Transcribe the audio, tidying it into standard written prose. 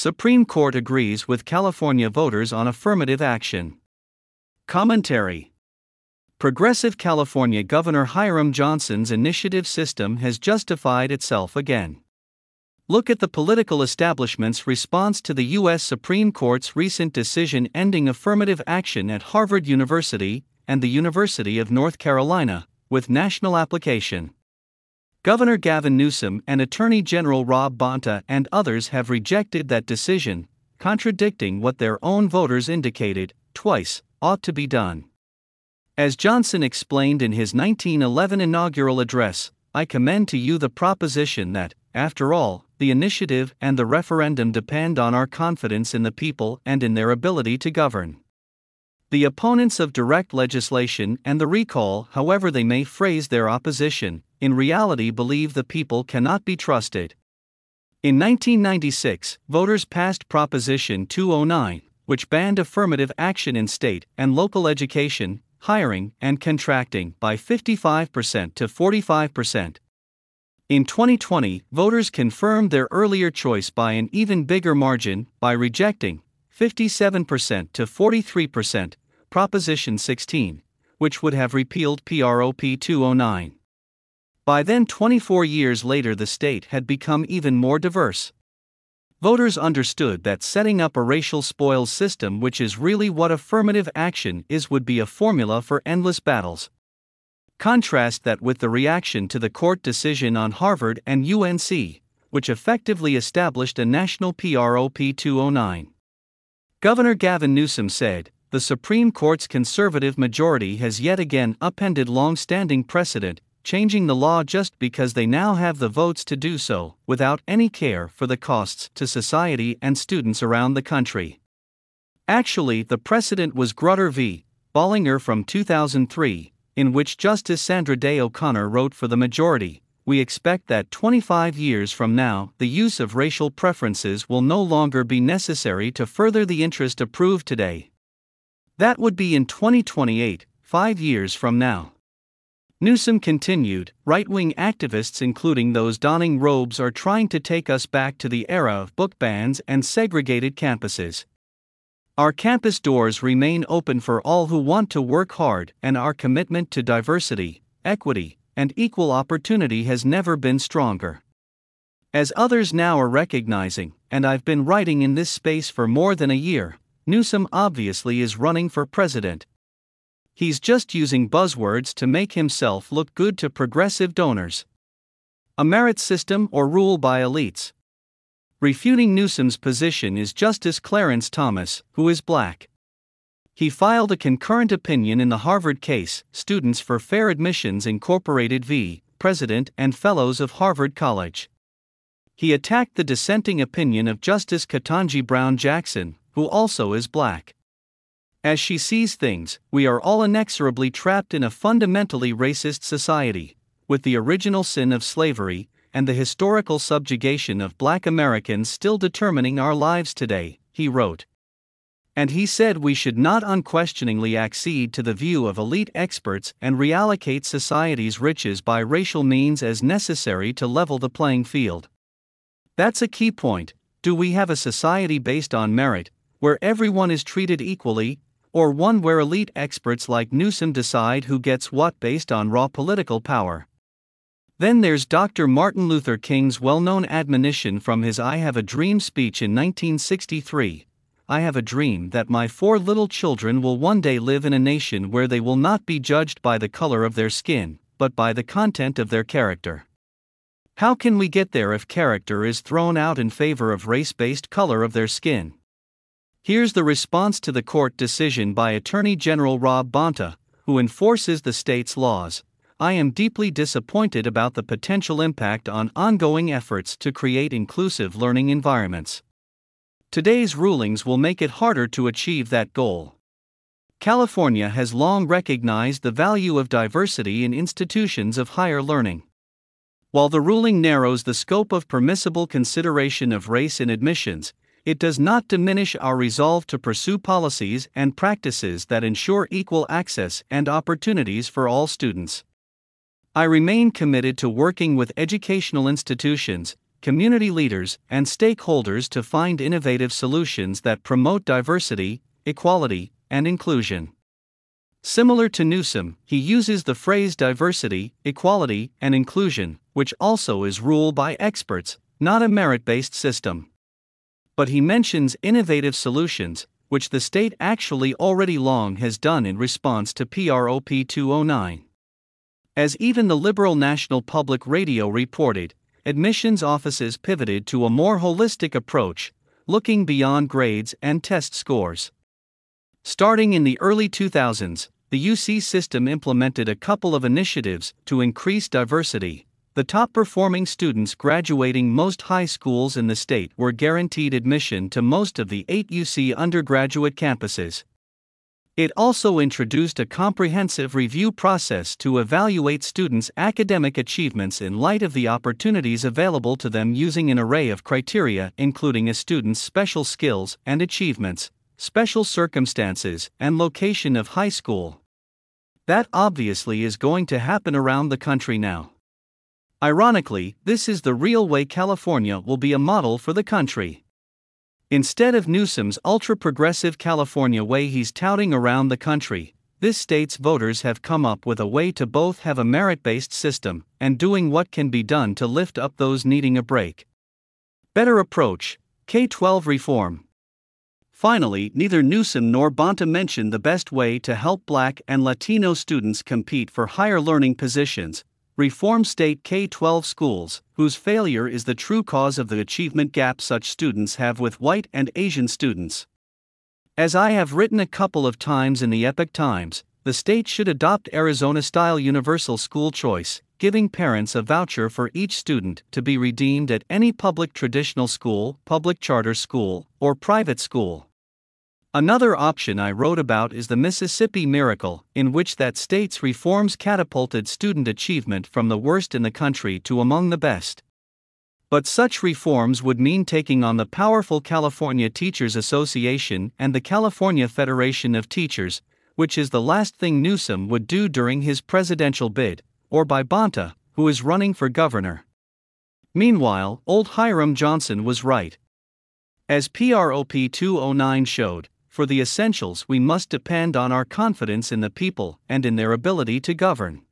Supreme Court agrees with California voters on affirmative action. Commentary. Progressive California Governor Hiram Johnson's initiative system has justified itself again. Look at the political establishment's response to the U.S. Supreme Court's recent decision ending affirmative action at Harvard University and the University of North Carolina, with national application. Governor Gavin Newsom and Attorney General Rob Bonta and others have rejected that decision, contradicting what their own voters indicated, twice, ought to be done. As Johnson explained in his 1911 inaugural address, I commend to you the proposition that, after all, the initiative and the referendum depend on our confidence in the people and in their ability to govern. The opponents of direct legislation and the recall, however they may phrase their opposition, in reality believe the people cannot be trusted. In 1996, voters passed Proposition 209, which banned affirmative action in state and local education, hiring, and contracting by 55% to 45%. In 2020, voters confirmed their earlier choice by an even bigger margin by rejecting 57% to 43% Proposition 16, which would have repealed Prop 209. By then, 24 years later, the state had become even more diverse. Voters understood that setting up a racial spoils system, which is really what affirmative action is, would be a formula for endless battles. Contrast that with the reaction to the court decision on Harvard and UNC, which effectively established a national Prop 209. Governor Gavin Newsom said, "The Supreme Court's conservative majority has yet again upended long-standing precedent, changing the law just because they now have the votes to do so, without any care for the costs to society and students around the country." Actually, the precedent was Grutter v. Bollinger from 2003, in which Justice Sandra Day O'Connor wrote for the majority, "We expect that 25 years from now, the use of racial preferences will no longer be necessary to further the interest approved today." That would be in 2028, 5 years from now. Newsom continued, "Right-wing activists, including those donning robes, are trying to take us back to the era of book bans and segregated campuses. Our campus doors remain open for all who want to work hard, and our commitment to diversity, equity, and equal opportunity has never been stronger." As others now are recognizing, and I've been writing in this space for more than a year, Newsom obviously is running for president. He's just using buzzwords to make himself look good to progressive donors. A merit system or rule by elites? Refuting Newsom's position is Justice Clarence Thomas, who is black. He filed a concurrent opinion in the Harvard case, Students for Fair Admissions Incorporated v. President and Fellows of Harvard College. He attacked the dissenting opinion of Justice Ketanji Brown Jackson, who also is black. As she sees things, we are all inexorably trapped in a fundamentally racist society, with the original sin of slavery and the historical subjugation of black Americans still determining our lives today, he wrote. And he said we should not unquestioningly accede to the view of elite experts and reallocate society's riches by racial means as necessary to level the playing field. That's a key point. Do we have a society based on merit, where everyone is treated equally, or one where elite experts like Newsom decide who gets what based on raw political power? Then there's Dr. Martin Luther King's well-known admonition from his I Have a Dream speech in 1963. "I have a dream that my 4 little children will one day live in a nation where they will not be judged by the color of their skin, but by the content of their character." How can we get there if character is thrown out in favor of race-based color of their skin? Here's the response to the court decision by Attorney General Rob Bonta, who enforces the state's laws. "I am deeply disappointed about the potential impact on ongoing efforts to create inclusive learning environments. Today's rulings will make it harder to achieve that goal." California has long recognized the value of diversity in institutions of higher learning. While the ruling narrows the scope of permissible consideration of race in admissions, it does not diminish our resolve to pursue policies and practices that ensure equal access and opportunities for all students. I remain committed to working with educational institutions, community leaders, and stakeholders to find innovative solutions that promote diversity, equality, and inclusion. Similar to Newsom, he uses the phrase diversity, equality, and inclusion, which also is ruled by experts, not a merit-based system. But he mentions innovative solutions, which the state actually already long has done in response to Prop 209. As even the liberal National Public Radio reported, admissions offices pivoted to a more holistic approach, looking beyond grades and test scores. Starting in the early 2000s, the UC system implemented a couple of initiatives to increase diversity. The top-performing students graduating most high schools in the state were guaranteed admission to most of the 8 UC undergraduate campuses. It also introduced a comprehensive review process to evaluate students' academic achievements in light of the opportunities available to them using an array of criteria including a student's special skills and achievements, special circumstances, and location of high school. That obviously is going to happen around the country now. Ironically, this is the real way California will be a model for the country. Instead of Newsom's ultra-progressive California way he's touting around the country, this state's voters have come up with a way to both have a merit-based system and doing what can be done to lift up those needing a break. Better approach: K-12 reform. Finally, neither Newsom nor Bonta mentioned the best way to help Black and Latino students compete for higher learning positions: reform state K-12 schools, whose failure is the true cause of the achievement gap such students have with white and Asian students. As I have written a couple of times in the Epoch Times, the state should adopt Arizona-style universal school choice, giving parents a voucher for each student to be redeemed at any public traditional school, public charter school, or private school. Another option I wrote about is the Mississippi Miracle, in which that state's reforms catapulted student achievement from the worst in the country to among the best. But such reforms would mean taking on the powerful California Teachers Association and the California Federation of Teachers, which is the last thing Newsom would do during his presidential bid, or by Bonta, who is running for governor. Meanwhile, old Hiram Johnson was right. As Prop 209 showed, for the essentials we must depend on our confidence in the people and in their ability to govern.